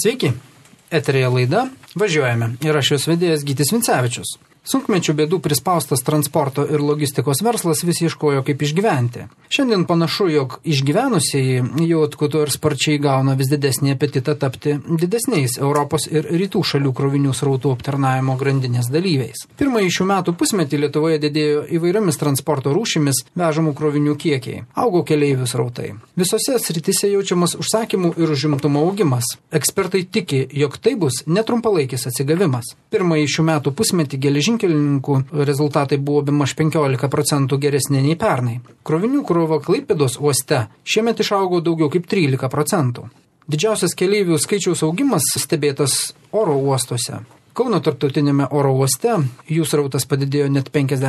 Sveiki, eterėje laida Važiuojame ir aš jos vedėjas Gytis Vincevičius. Sunkmečių bėdų prispaustas transporto ir logistikos verslas vis ieškojo kaip išgyventi. Šiandien panašu, jog išgyvenusieji jau atkuto ir sparčiai gauna vis didesnį apetitą tapti didesniais Europos ir rytų šalių krovinių srautų aptarnavimo grandinės dalyviais. Pirmąjį šių metų pusmetį Lietuvoje didėjo įvairiomis transporto rūšimis vežamų krovinių kiekiai. Augo keleivių srautai. Visose srityse jaučiamas užsakymų ir užimtumo augimas. Ekspertai tiki, jog tai bus netrumpalaikis atsigavimas. Pirmąjį šių metų pusmetį geležinkelininkų rezultatai buvo bemaž 15% geresni nei pernai. Krovinių krova Klaipėdos uoste šiemet išaugo daugiau kaip 13%. Didžiausias keleivių skaičiaus augimas stebėtas oro uostuose. Kauno tarptautinėme oro uoste jų srautas padidėjo net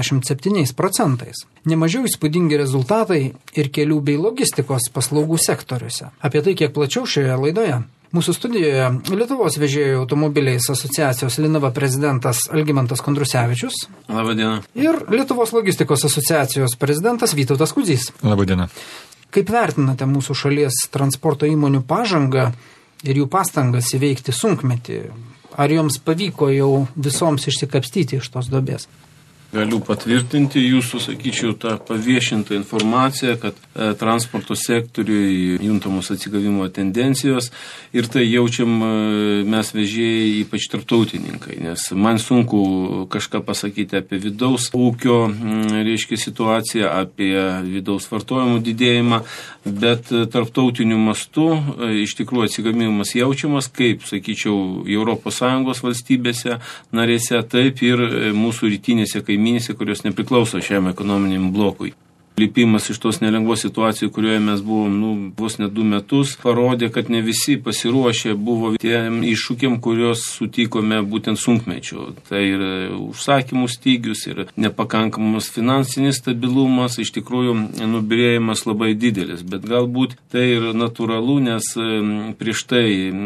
57%. Nemažiau įspūdingi rezultatai ir kelių bei logistikos paslaugų sektoriuose. Apie tai kiek plačiau šioje laidoje. Mūsų studijoje Lietuvos vežėjų automobiliais asociacijos Linava prezidentas Algimantas Kondrusevičius. Labadiena. Ir Lietuvos logistikos asociacijos prezidentas Vytautas Kudzys. Labadiena. Kaip vertinate mūsų šalies transporto įmonių pažangą ir jų pastangas įveikti sunkmetį? Ar joms pavyko jau visoms išsikapstyti iš tos duobės? Galiu patvirtinti jūsų, sakyčiau, tą paviešintą informaciją, kad transporto sektoriui juntamos atsigavimo tendencijos ir tai jaučiam mes vežėjai, ypač tarptautininkai, nes man sunku kažką pasakyti apie vidaus ūkio, situaciją, apie vidaus vartojimų didėjimą, bet tarptautiniu mastu iš tikrųjų atsigavimas jaučiamas, kaip, sakyčiau, ES valstybėse narėse, taip ir mūsų rytinėse kaimynėse, kurios nepriklauso šiam ekonominiam blokui. Lipimas iš tos nelengvos situacijos, kurioje mes buvom vos ne 2 metus, parodė, kad ne visi pasiruošę buvo tiem iššūkiam, kurios sutikome būtent sunkmečiu. Tai ir užsakymų stygius, ir nepakankamas finansinis stabilumas, iš tikrųjų nubyrėjimas labai didelis. Bet galbūt tai ir natūralu, nes prieš tai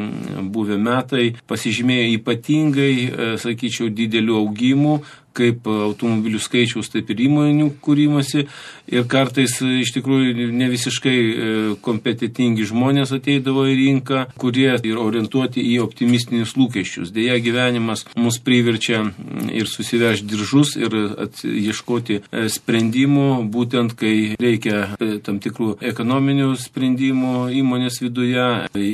buvę metai pasižymėjo ypatingai, sakyčiau, didelių augimų, kaip automobilių skaičiaus, taip ir įmonių kūrimasi. Ir kartais iš tikrųjų ne visiškai kompetitingi žmonės ateidavo į rinką, kurie ir orientuoti į optimistinius lūkesčius. Deja, gyvenimas mus priverčia ir susivežti diržus ir ieškoti sprendimų, būtent kai reikia tam tikrų ekonominių sprendimų įmonės viduje,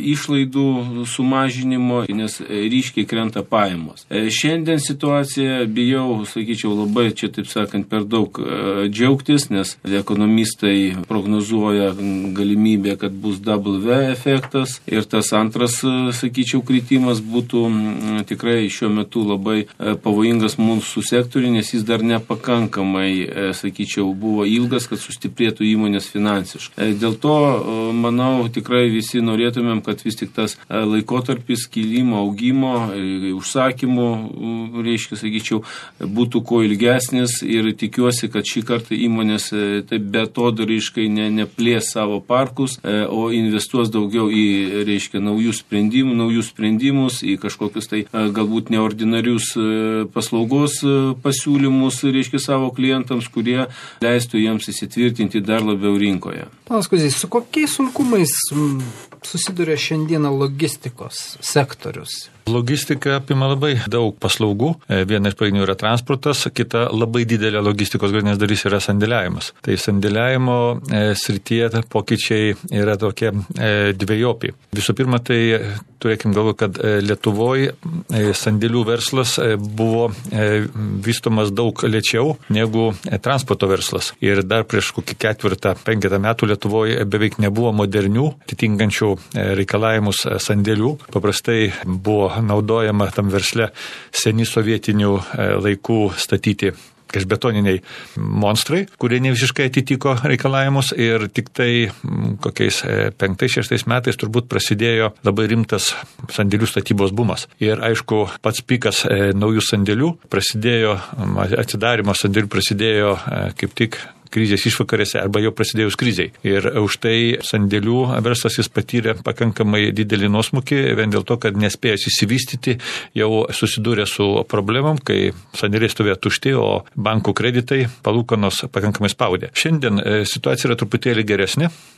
išlaidų sumažinimo, nes ryškiai krenta pajamos. Šiandien situacija, bijau, sakyčiau, labai čia, taip sakant, per daug džiaugtis, nes ekonomistai prognozuoja galimybę, kad bus W efektas ir tas antras, sakyčiau, kritimas būtų tikrai šiuo metu labai pavojingas mūsų sektoriui, nes jis dar nepakankamai, sakyčiau, buvo ilgas, kad sustiprėtų įmonės finansiškai. Dėl to, manau, tikrai visi norėtumėm, kad vis tik tas laikotarpis kilimo, augimo, užsakymų, sakyčiau, būtų kuo ilgesnis ir tikiuosi, kad šį kartą įmonės taip betodariškai neplės savo parkus, o investuos daugiau į, naujus sprendimus, į kažkokius tai galbūt neordinarius paslaugos pasiūlymus, savo klientams, kurie leistų jiems įsitvirtinti dar labiau rinkoje. Panas Kudzys, su kokiais sunkumais susiduria šiandieną logistikos sektorius? Logistika apima labai daug paslaugų. Viena iš pagrindinių yra transportas, kita labai didelė logistikos grandinės dalis yra sandėliavimas. Tai sandėliavimo srityje pokyčiai yra tokie dvejopi. Visų pirma, tai turėkim galvo, kad Lietuvoje sandėlių verslas buvo vystomas daug lėčiau negu transporto verslas. Ir dar prieš kokį 4-5 metų Lietuvoje beveik nebuvo modernių, atitinkančių reikalavimus sandėlių. Paprastai buvo naudojama tam versle seni sovietinių laikų statyti betoniniai monstrai, kurie ne visiškai atitiko reikalavimus ir tik tai kokiais 5-6 metais turbūt prasidėjo labai rimtas sandėlių statybos bumas. Ir aišku, pats pikas naujų sandėlių prasidėjo, atsidarimo sandėlių prasidėjo kaip tik krizės išvakarėse arba jau prasidėjus kriziai. Ir už tai sandėlių verslas jis patyrė pakankamai didelį nuosmukį, vien dėl to, kad nespėjęs įsivystyti, jau susidūrė su problemom, kai sandėliai stovėjo tušti, o bankų kreditai palūkanos pakankamai spaudė. Šiandien situacija yra truputėlį geresnė,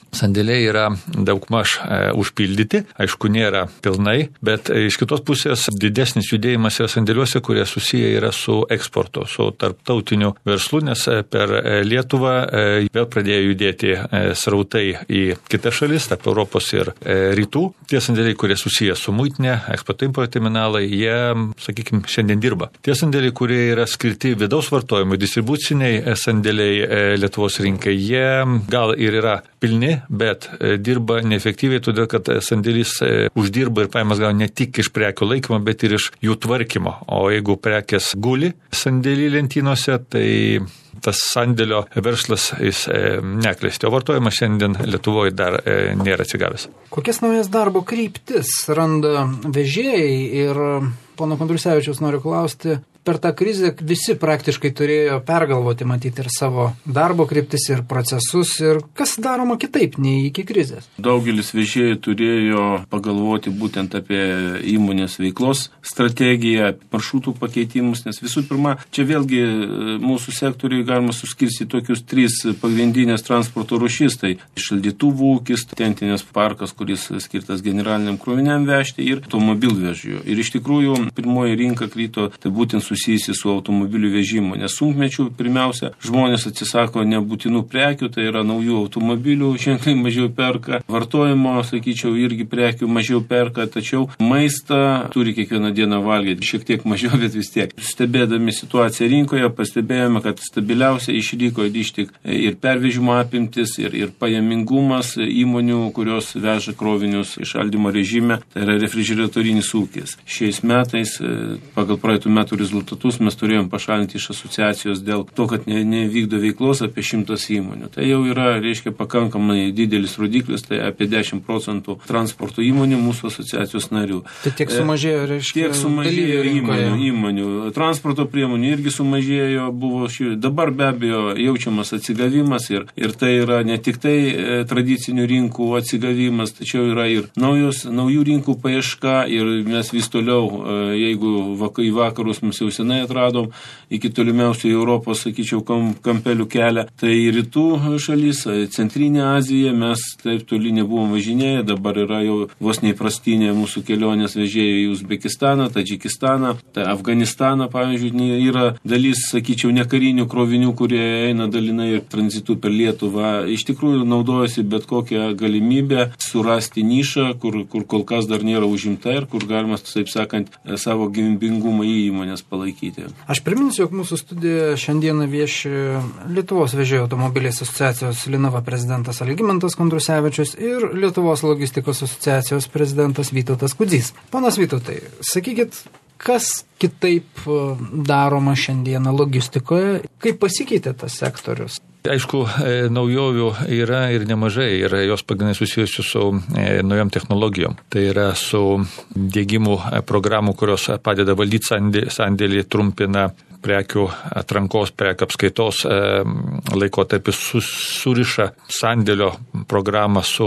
sandėliai yra daugmaž užpildyti, aišku, nėra pilnai, bet iš kitos pusės didesnis judėjimas yra sandėliuose, kurie susiję yra su eksportu, su tarptautiniu verslu, nes per Lietuvą vėl pradėjo judėti srautai į kitas šalis, tarp Europos ir rytų. Tie sandėliai, kurie susiję su muitinė, eksporto-importo terminalai, jie, sakykime, šiandien dirba. Tie sandėliai, kurie yra skirti vidaus vartojimui, distribuciniai sandėliai Lietuvos rinkai, jie gal ir yra pilni, bet dirba neefektyviai, todėl kad sandėlis uždirba ir pajamas gauna ne tik iš prekių laikymo, bet ir iš jų tvarkymo. O jeigu prekės guli sandėlį lentynose, tai tas sandėlio verslas jis neklesti. O vartojimas šiandien Lietuvoje dar nėra atsigavęs. Kokias naujas darbo kryptis randa vežėjai ir pono Kondrusevičiaus noriu klausti, per tą krizę visi praktiškai turėjo pergalvoti, matyti ir savo darbo kryptis, ir procesus, ir kas daroma kitaip nei iki krizės. Daugelis vežėjų turėjo pagalvoti būtent apie įmonės veiklos strategiją, maršrutų pakeitimus, nes visų pirma, čia vėlgi mūsų sektoriui galima suskirstyti tokius 3 pagrindinės transporto rūšis, tai šaldytuvų ūkis, tentinės parkas, kuris skirtas generaliniam kroviniam vežti ir automobilvežijų. Ir iš tikrųjų pirmoji rinka krito, tai būtent susijusi su automobilių vežimu, nes sunkmečių pirmiausia žmonės atsisako nebūtinų prekių, tai yra naujų automobilių, ženkliai mažiau perka, vartojimo, sakyčiau, irgi prekių mažiau perka, tačiau maistą turi kiekvieną dieną valgyti, šiek tiek mažiau, bet vis tiek. Stebėdami situaciją rinkoje, pastebėjome, kad stabiliausia išliko tik ir pervežimo apimtis, ir pajamingumas įmonių, kurios veža krovinius šaldymo režime, tai yra refrigeratorinis ūkis. Šiais metais, pagal praeitų metų rezultatus, mes turėjom pašalinti iš asociacijos dėl to, kad nevykdo veiklos apie 100 įmonių. Tai jau yra, reiškia, pakankamai didelis rodiklis, tai apie 10% transporto įmonių mūsų asociacijos narių. Tai tiek sumažėjo, reiškia, tiek sumažėjo įmonių. Transporto priemonių irgi sumažėjo, buvo dabar be abejo jaučiamas atsigavimas ir tai yra ne tik tai tradicinių rinkų atsigavimas, tačiau yra ir naujų rinkų paieška ir mes vis toliau, jeigu į vakarus mes jau senai atradom, iki tolimiausių Europos, sakyčiau, kampelių kelią, tai rytų šalis, Centrinė Azija, mes taip toli nebuvom važinėję, dabar yra jau vos neįprastinė mūsų kelionės vežėjų į Uzbekistaną, Tadžikistaną, tai Afganistaną, pavyzdžiui, yra dalis, sakyčiau, nekarinių krovinių, kurie eina dalinai ir tranzitu per Lietuvą. Iš tikrųjų naudojasi bet kokią galimybę surasti nišą, kur kol kas dar nėra užimta ir kur galima, taip sakant, savo gyvybingumą į įmonės palaikyti. Aš priminsiu, jog mūsų studijoje šiandieną vieši Lietuvos vežėjų automobiliais asociacijos Linava prezidentas Algimantas Kondrusevičius ir Lietuvos logistikos asociacijos prezidentas Vytautas Kudzys. Ponas Vytautai, sakykit, kas kitaip daroma šiandieną logistikoje, kaip pasikeitė tas sektorius? Aišku, naujovių yra ir nemažai, ir jos pagrindai susijusios su naujom technologijom. Tai yra su dėgymų programų, kurios padeda valdyti sandėlį, trumpina prekių atrankos, prekių apskaitos laikotarpis, suriša sandėlio programą su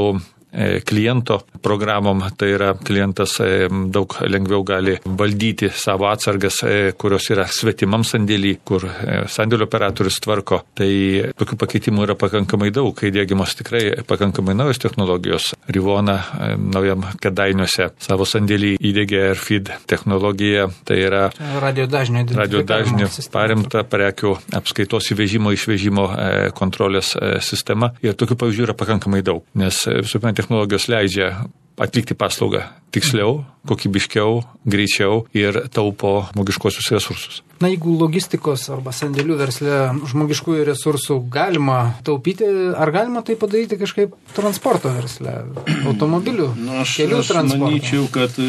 kliento programom, tai yra klientas daug lengviau gali valdyti savo atsargas, kurios yra svetimam sandėlį, kur sandėlio operatorius tvarko. Tai tokių pakeitimų yra pakankamai daug, kai diegiamos tikrai pakankamai naujos technologijos. Rivona naujam Kėdainiuose savo sandėlį įdiegė AirFeed technologiją, tai yra radiodažnių paremta prekių apskaitos įvežimo, išvežimo kontrolės sistema. Ir tokių pavyzdžių yra pakankamai daug, nes visų pirma technologijos leidžia atlikti paslaugą tiksliau, kokybiškiau, greičiau ir taupo žmogiškuosius resursus. Na, jeigu logistikos arba sandėlių versle žmogiškųjų resursų galima taupyti, ar galima tai padaryti kažkaip transporto versle, automobilių, kelių transporto? Aš manyčiau, kad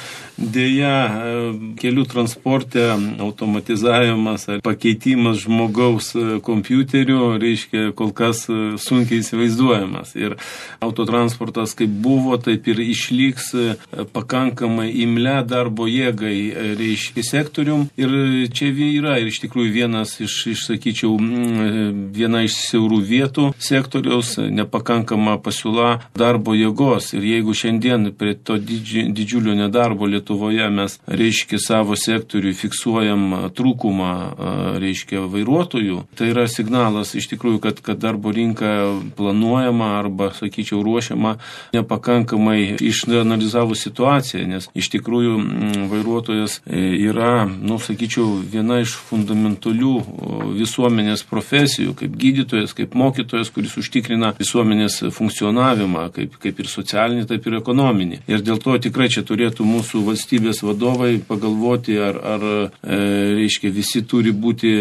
dėja kelių transporte automatizavimas ar pakeitimas žmogaus kompiuteriu, reiškia, kol kas sunkiai įsivaizduojamas. Ir autotransportas kaip buvo, taip ir išliks pakankamai imlia darbo jėgai, reiškia, sektorium. Ir čia yra ir iš tikrųjų vienas sakyčiau, viena iš siaurų vietų sektoriaus, nepakankama pasiūla darbo jėgos. Ir jeigu šiandien prie to didžiulio nedarbo Lietuvoje mes, reiškia, savo sektoriui fiksuojam trūkumą, reiškia, vairuotojų, tai yra signalas iš tikrųjų, kad darbo rinka planuojama arba, sakyčiau, ruošiama nepakankamai išanalizavus situaciją, nes iš tikrųjų vairuotojas yra, sakyčiau, viena iš fundamentalių visuomenės profesijų, kaip gydytojas, kaip mokytojas, kuris užtikrina visuomenės funkcionavimą, kaip ir socialinį, taip ir ekonominį. Ir dėl to tikrai čia turėtų mūsų valstybės vadovai pagalvoti, ar reiškia, visi turi būti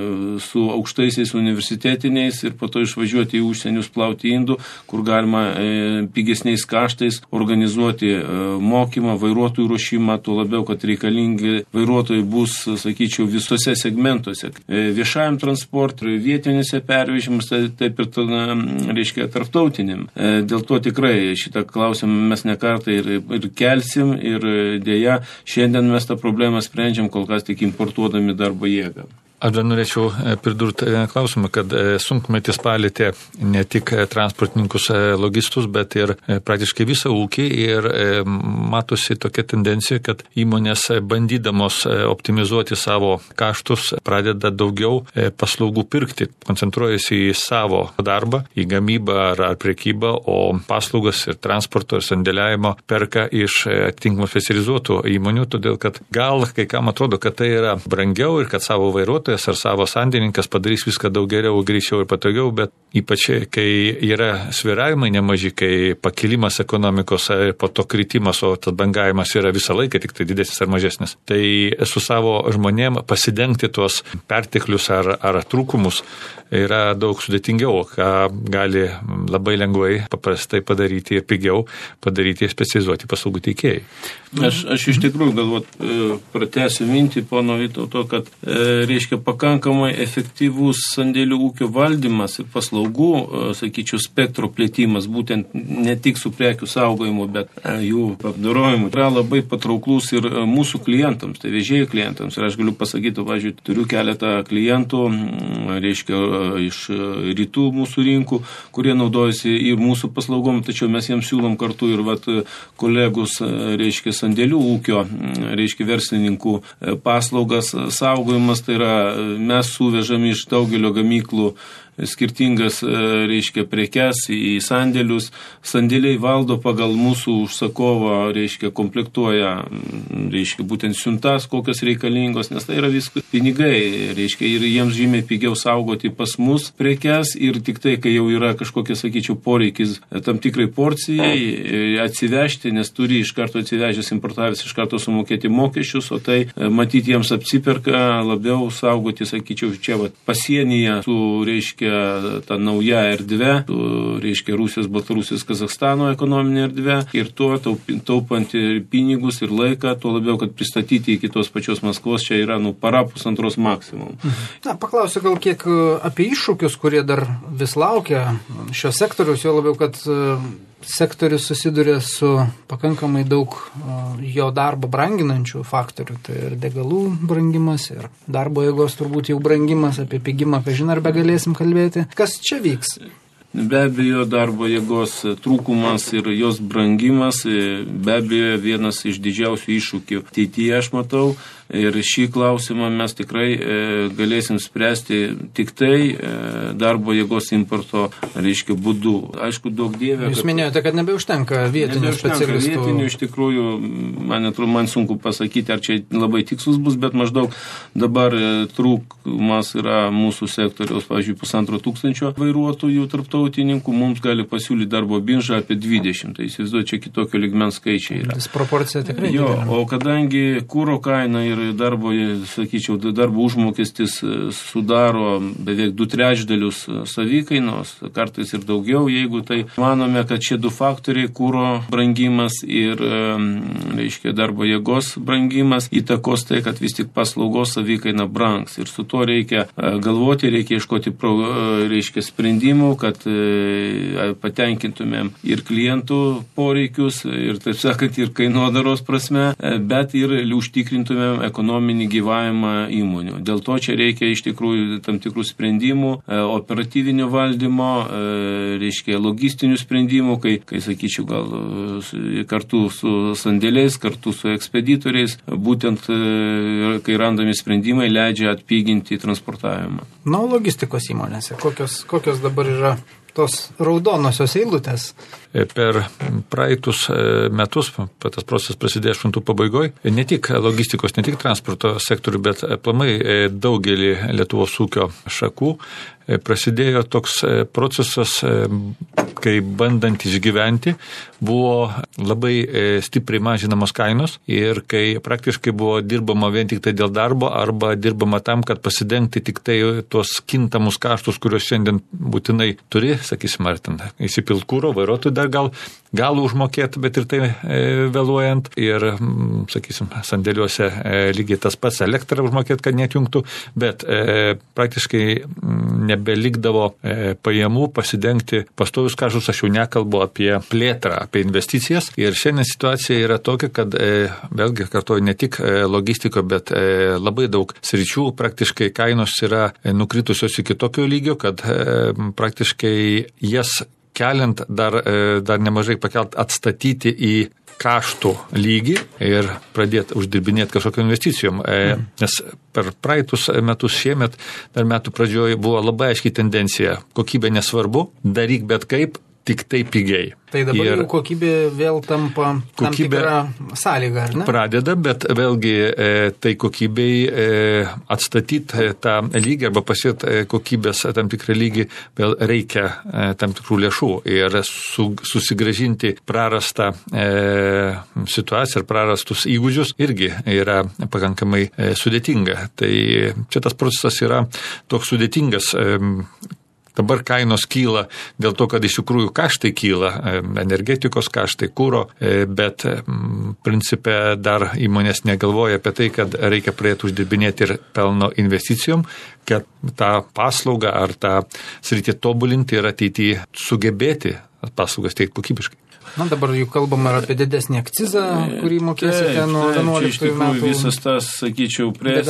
su aukštaisiais universitetiniais ir po to išvažiuoti į užsienius plauti indų, kur galima pigesniais kaštais organizuoti mokymą, vairuotojų ruošimą, tuo labiau, kad reikalingi vairuotojai bus, sakyčiau, visose segmentuose. Viešajam transportui, vietinėse pervežimus, taip ir, reiškia, tarptautiniam. Dėl to tikrai šitą klausimą mes ne kartą ir kelsim ir dėja, šiandien mes tą problemą sprendžiam kol kas tik importuodami darbo jėgą. Aš dar norėčiau pridurti klausimą, kad sunkmetis palėtė ne tik transportininkus, logistus, bet ir praktiškai visą ūkį ir matosi tokia tendencija, kad įmonės bandydamos optimizuoti savo kaštus pradeda daugiau paslaugų pirkti, koncentruojasi į savo darbą, į gamybą ar prekybą, o paslaugas ir transporto ir sandėliavimo perka iš atitinkamų specializuotų įmonių, todėl kad gal kai kam atrodo, kad tai yra brangiau ir kad savo vairuotojas ar savo sandėlininkas padarys viską daug geriau, greičiau ir patogiau, bet ypač kai yra svyravimai nemaži, kai pakilimas ekonomikos ir po to kritimas, o tas bangavimas yra visą laiką, tik tai didesnis ar mažesnis. Tai su savo žmonėm pasidengti tuos perteklius ar trūkumus yra daug sudėtingiau, ką gali labai lengvai, paprastai padaryti ir pigiau padaryti specializuoti paslaugų teikėjai. Aš iš tikrųjų pratęsiu mintį pono Vytauto, kad reiškia pakankamai efektyvus sandėlių ūkio valdymas ir paslaugų, sakyčiau, spektro plėtimas, būtent ne tik su prekių saugojimu, bet jų apdorojimu, yra labai patrauklus ir mūsų klientams, tai vežėjų klientams. Ir aš galiu pasakyti, važiuoti, turiu keletą klientų, reiškia, iš rytų mūsų rinkų, kurie naudojasi ir mūsų paslaugom, tačiau mes jiems siūlom kartu ir kolegus, reiškia, sandėlių ūkio, reiškia, verslininkų paslaugas saugojimas, tai yra mes suvežame iš daugelio gamyklų skirtingas, reiškia, prekes į sandėlius. Sandėliai valdo pagal mūsų užsakovą, reiškia, komplektuoja, reiškia, būtent siuntas, kokios reikalingos, nes tai yra viskas pinigai, reiškia, ir jiems žymiai pigiau saugoti pas mus prekes ir tik tai, kai jau yra kažkokia, sakyčiau, poreikis tam tikrai porcijai atsivežti, nes turi iš karto atsivežęs importavęs iš karto sumokėti mokesčius, o tai matyti jiems apsiperka labiau saugoti, sakyčiau, čia pasienyje su, reiškia, ta nauja erdvė, reiškia, Rusijos, Baltarusijos, Kazachstano ekonominė erdvė ir tuo taupant pinigus ir laiką, tuo labiau, kad pristatyti iki tos pačios Maskvos čia yra para pusantros maksimum. Paklausiu gal kiek apie iššūkius, kurie dar vis laukia šios sektorius, jo labiau, kad sektorius susiduria su pakankamai daug jo darbo branginančių faktorių, tai ir degalų brangimas, ir darbo jėgos turbūt jau brangimas, apie pigimą, kažin ar begalėsim kalbėti. Kas čia vyks? Be abejo, darbo jėgos trūkumas ir jos brangimas, be abejo, vienas iš didžiausių iššūkių ateityje, aš matau. Ir šį klausimą mes tikrai galėsim spręsti tik tai darbo jėgos importo, reiškia, būdu. Aišku, daug dievė. Jūs minėjote, kad nebeužtenka vietinių specialistų. Vietinių, iš tikrųjų, man sunku pasakyti, ar čia labai tikslus bus, bet maždaug dabar trūkumas yra mūsų sektoriaus, pavyzdžiui, 1500 vairuotojų tarptautininkų, mums gali pasiūlyti darbo biržą apie 20. Tai įsivaizduoju, čia kitokio lygmens skaičiai yra. Disproporcija tikrai. Jo, o kadangi kuro kaina ir darbo, sakyčiau, darbo užmokestis sudaro beveik 2/3 savikainos, kartais ir daugiau, jeigu tai manome, kad šie du faktoriai, kuro brangimas ir, reiškia, darbo jėgos brangimas, įtakos tai, kad vis tik paslaugos savikaina brangs. Ir su to reikia galvoti, reikia ieškoti, reiškia, sprendimų, kad patenkintumėm ir klientų poreikius, ir taip sakant, ir kainodaros prasme, bet ir užtikrintumėm ekonominį gyvavimą įmonių. Dėl to čia reikia iš tikrųjų tam tikrų sprendimų, operatyvinio valdymo, reiškia logistinių sprendimų, kai sakyčiau, gal kartu su sandėliais, kartu su ekspeditoriais, būtent kai randami sprendimai leidžia atpiginti transportavimą. Na, logistikos įmonėse, kokios dabar yra tos raudonosios eilutės? Per praeitus metus, tas procesas prasidėjo 8 pabaigoje, ne tik logistikos, ne tik transporto sektorių, bet aplamai daugelį Lietuvos ūkio šakų prasidėjo toks procesas, kai bandant išgyventi, buvo labai stipriai mažinamos kainos ir kai praktiškai buvo dirbama vien tik tai dėl darbo arba dirbama tam, kad pasidengti tik tai tuos kintamus kaštus, kuriuos šiandien būtinai turi, sakysim, ar ten įsipilt kuro, vairuotojai dar gal užmokėti, bet ir tai vėluojant ir, sakysim, sandėliuose lygiai tas pats elektrą užmokėti, kad netjungtų, bet praktiškai nebelikdavo pajamų pasidengti pastovius kaštus, aš jau nekalbu apie plėtrą, apie investicijas. Ir šiandien situacija yra tokia, kad vėlgi kartuoju ne tik logistiko, bet labai daug sričių praktiškai kainos yra nukritusios iki tokio lygio, kad praktiškai jas keliant dar nemažai pakelt atstatyti į kaštų lygį ir pradėti uždirbinėti kažkokią investicijom. Nes per praeitus metus šiemet, dar metų pradžioje buvo labai aiški tendencija. Kokybė nesvarbu, daryk bet kaip, tik tai pigiai. Tai dabar jau kokybė vėl tampa tam tikrą sąlygą, ar ne? Pradeda, bet vėlgi tai kokybei atstatyti tą lygį arba pasiekti kokybės tam tikrą lygį vėl reikia tam tikrų lėšų ir susigrąžinti prarastą situaciją ir prarastus įgūdžius irgi yra pakankamai sudėtinga. Tai čia tas procesas yra toks sudėtingas. Dabar kainos kyla dėl to, kad iš tikrųjų kaštai kyla, energetikos kaštai, kūro, bet principe dar įmonės negalvoja apie tai, kad reikia pradėti uždirbinėti ir pelno investicijom, kad tą paslaugą ar tą sritį tobulinti ir ateityje sugebėti paslaugas teikti kokybiškai. Na, dabar jau kalbama apie didesnį akcizą, kurį mokėsite nuo 11 metų. Visas tas, sakyčiau,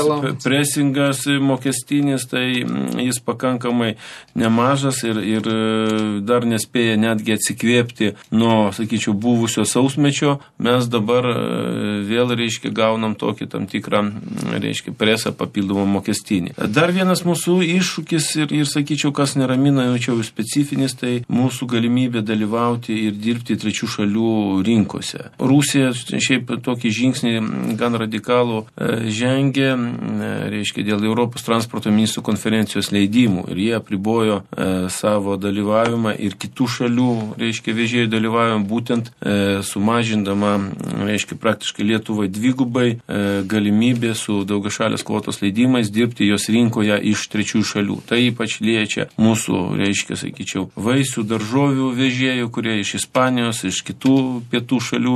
presingas mokestinis, tai jis pakankamai nemažas ir dar nespėja netgi atsikvėpti nuo, sakyčiau, buvusio sausmečio. Mes dabar vėl, reiškia, gaunam tokį tam tikrą, reiškia, presą papildomą mokestinį. Dar vienas mūsų iššūkis ir sakyčiau, kas neramina, jau specifinis, tai mūsų galimybė dalyvauti ir dirbti trečių šalių rinkose. Rusija šiaip tokį žingsnį gan radikalų žengė, reiškia, dėl Europos transporto ministrų konferencijos leidimų ir jie apribojo savo dalyvavimą ir kitų šalių, reiškia, vežėjų dalyvavimą, būtent sumažindama, reiškia, praktiškai Lietuvai dvigubai galimybė su daugiašalės kvotos leidimais dirbti jos rinkoje iš trečiųjų šalių. Tai ypač liečia mūsų, reiškia, sakyčiau, vaisių, daržovių vežėjų, kurie iš Ispanijos, iš kitų pietų šalių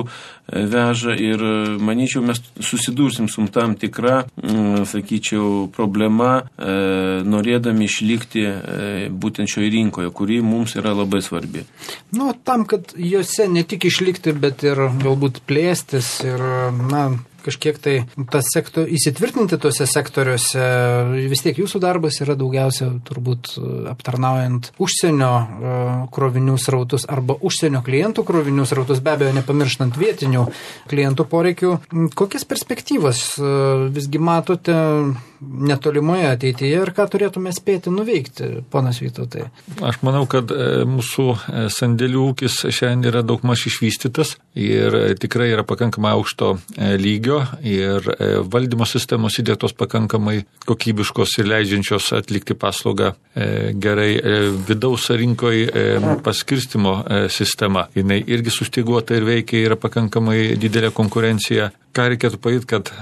veža ir, manyčiau, mes susidursim su tam tikra, sakyčiau, problema, norėdami išlikti būtent šioje rinkoje, kuri mums yra labai svarbi. Nu, tam, kad jose ne tik išlikti, bet ir galbūt plėstis ir, kažkiek tai įsitvirtinti tuose sektoriuose, vis tiek jūsų darbas yra daugiausia turbūt aptarnaujant užsienio krovinių srautus arba užsienio klientų krovinių srautus, be abejo nepamirštant vietinių klientų poreikių. Kokias perspektyvas visgi matote netolimoje ateityje ir ką turėtume spėti nuveikti, ponas Vytautai? Aš manau, kad mūsų sandėlių ūkis šiandien yra daug maž išvystytas ir tikrai yra pakankamai aukšto lygio ir valdymo sistemos įdėtos pakankamai kokybiškos ir leidžiančios atlikti paslaugą gerai. Vidaus rinkoje paskirstimo sistema, jinai irgi sustyguota ir veikia, yra pakankamai didelė konkurencija. Ką reikėtų padaryti, kad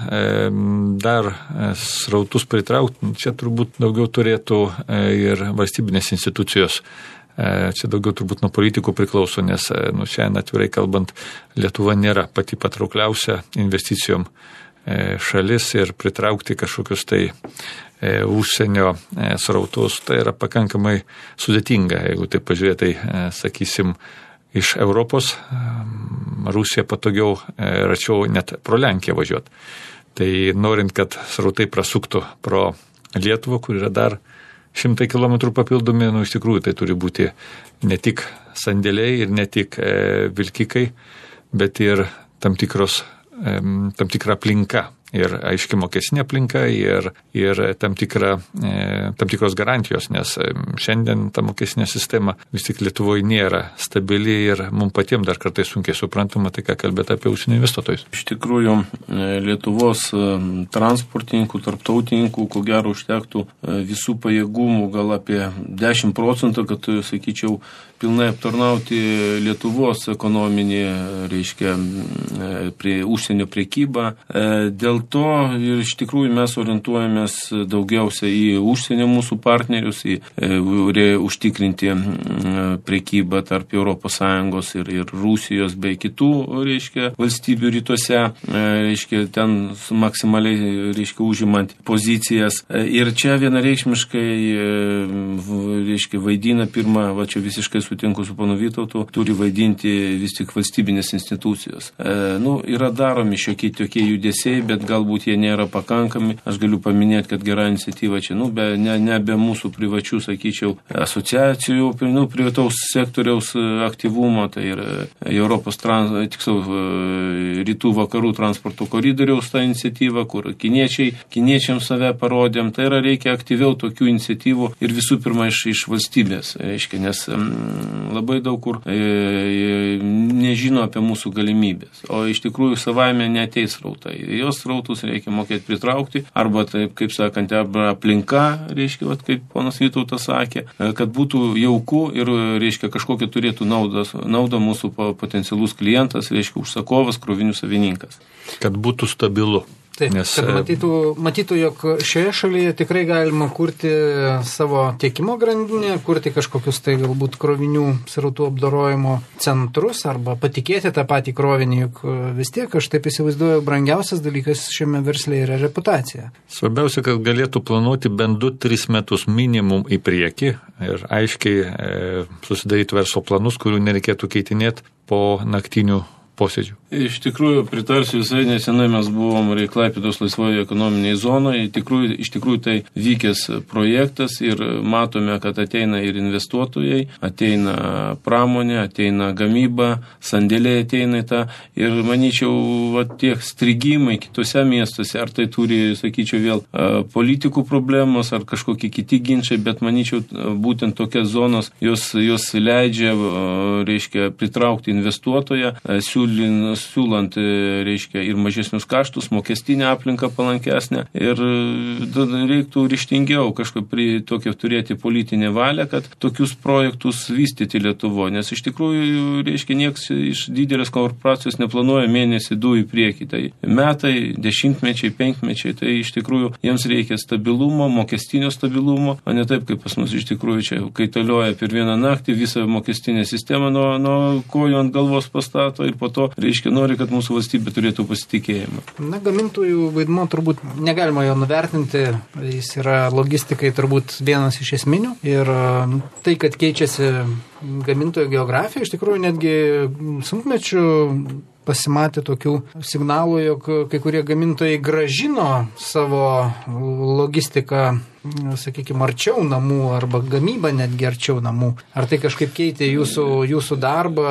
dar srautus pritraukti, čia turbūt daugiau turėtų ir valstybinės institucijos. Čia daugiau turbūt nuo politikų priklauso, nes šiandien atvirai kalbant, Lietuva nėra pati patraukliausia investicijom šalis ir pritraukti kažkokius tai užsienio srautus, tai yra pakankamai sudėtinga. Jeigu tai pažiūrėtai, sakysim, iš Europos, Rusija patogiau račiau net pro Lenkiją važiuoti. Tai norint, kad srautai prasuktų pro Lietuvą, kur yra dar 100 km papildomi, iš tikrųjų tai turi būti ne tik sandėliai ir ne tik vilkikai, bet ir tam tikra aplinka. Ir aiški mokestinė aplinka ir tam tikros garantijos, nes šiandien ta mokestinė sistema vis tik Lietuvoje nėra stabili ir mums patiems dar kartais sunkiai suprantama, tai ką kalbėti apie užsienio investuotojus. Iš tikrųjų, Lietuvos transportininkų, tarptautininkų, ko gero užtektų visų pajėgumų gal apie 10%, kad, sakyčiau, pilnai aptarnauti Lietuvos ekonominį, reiškia, prie užsienio priekybą. Dėl to ir iš tikrųjų mes orientuojamės daugiausia į užsienio mūsų partnerius, į užtikrinti priekybą tarp ES ir Rusijos bei kitų, reiškia, valstybių rytuose, reiškia, ten maksimaliai, reiškia, užimant pozicijas. Ir čia vienareikšmiškai, reiškia, vaidina pirmą, va čia visiškai sutinku su panu Vytautu, turi vaidinti vis tik valstybinės institucijos. Yra daromi šiokie tokie judesiai, bet galbūt jie nėra pakankami. Aš galiu paminėti, kad gera iniciatyva čia, ne be mūsų privačių, sakyčiau, asociacijų, privataus sektoriaus aktyvumo, tai ir Europos, rytų vakarų transporto koridoriaus ta iniciatyva, kur kiniečiams save parodėm, tai yra reikia aktyviau tokių iniciatyvų ir visų pirma iš valstybės, reiškia, nes labai daug kur nežino apie mūsų galimybės, o iš tikrųjų savaime neateis srautai. Jos srautus reikia mokėti pritraukti, arba taip, kaip sakant, arba aplinka, reiškia, kaip ponas Vytautas sakė, kad būtų jauku ir, reiškia, kažkokia turėtų naudą mūsų potencialus klientas, reiškia, užsakovas, krovinių savininkas. Kad būtų stabilu. Taip, kad matytų, jog šioje šalyje tikrai galima kurti savo tiekimo grandinę, kurti kažkokius tai galbūt krovinių srautų apdorojimo centrus arba patikėti tą patį krovinį, juk vis tiek, aš taip įsivaizduoju, brangiausias dalykas šiame versle yra reputacija. Svarbiausia, kad galėtų planuoti bent 2-3 metus minimum į priekį ir aiškiai susidaryti verslo planus, kurių nereikėtų keitinėti po naktinių posėdžių. Iš tikrųjų, pritarsiu visai, nesenai mes buvom Klaipėdos laisvoje ekonominėje zonoje, iš tikrųjų tai vykęs projektas ir matome, kad ateina ir investuotojai, ateina pramonė, ateina gamyba, sandėliai ateina į tą ir manyčiau, tiek strigimai kitose miestuose, ar tai turi, sakyčiau, vėl politikų problemos, ar kažkokie kiti ginčiai, bet manyčiau, būtent tokias zonos, jos leidžia, reiškia, pritraukti investuotoją, siūlant, reiškia, ir mažesnius kaštus, mokestinę aplinką palankesnę ir reiktų ryžtingiau kažkaip tokią turėti politinę valią, kad tokius projektus vystyti Lietuvoje, nes iš tikrųjų, reiškia, nieks iš didelės korporacijos neplanuoja mėnesį 2 į priekį, tai metai, 10-mečiai, 5-mečiai, tai iš tikrųjų jiems reikia stabilumo, mokestinio stabilumo, o ne taip, kaip pas mus iš tikrųjų čia kaitalioja per vieną naktį visą mokestinę sistemą nuo kojų ant galvos pastato ir po to, reiškia, nori, kad mūsų valstybė turėtų pasitikėjimą. Gamintojų vaidmuo turbūt negalima jo nuvertinti, jis yra logistikai turbūt vienas iš esminių ir tai, kad keičiasi gamintojų geografija, iš tikrųjų netgi sunkmečių pasimatė tokių signalų, jog kai kurie gamintojai gražino savo logistiką, sakykime, arčiau namų arba gamybą netgi arčiau namų. Ar tai kažkaip keitė jūsų darbą?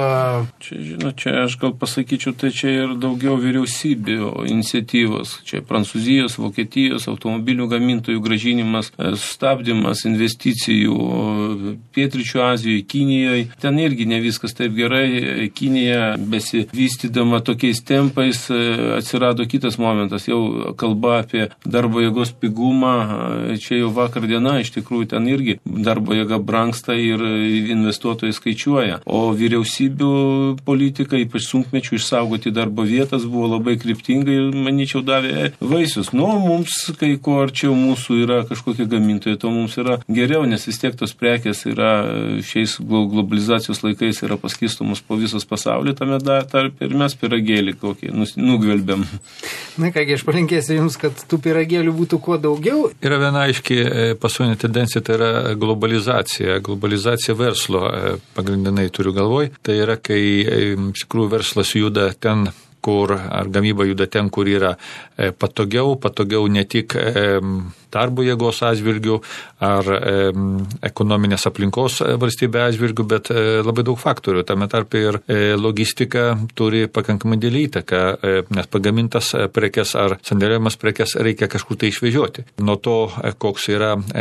Čia aš gal pasakyčiau, tai čia ir daugiau vyriausybių iniciatyvos. Čia Prancūzijos, Vokietijos, automobilių gamintojų gražinimas, sustabdymas investicijų Pietryčių Azijoje, Kinijoje. Ten irgi ne viskas taip gerai. Kinija besivystydama tokiais tempais atsirado kitas momentas. Jau kalba apie darbo jėgos pigumą. Čia jau vakar diena, iš tikrųjų ten irgi darbo jėga brangsta ir investuotojai skaičiuoja. O vyriausybių politika, ypač sunkmečių, išsaugoti darbo vietas buvo labai kryptingai ir, manyčiau, davė vaisius. Mums, kai ko arčiau mūsų yra kažkokie gamintojai, to mums yra geriau, nes vis tiek tos prekės yra šiais globalizacijos laikais yra paskirstomos po visos pasaulį, tame tarp ir mes pyragėlį kokį nugvelbėm. Na kągi, aš palinkėsiu Jums, kad tų pyragėlių būtų kuo daugiau. Yra viena aiški pasaulinė tendencija, tai yra globalizacija. Globalizacija verslo, pagrindinai turiu galvoj. Tai yra, kai iš tikrųjų verslas juda ten, ar gamyba juda ten, kur yra patogiau ne tik darbo jėgos atžvilgių ar ekonominės aplinkos valstybė atžvilgių, bet labai daug faktorių. Tame tarpe ir logistika turi pakankamai didelį įtaką, nes pagamintas prekes ar sandėliuojamas prekes reikia kažkur tai išvežioti. Nuo to, kokia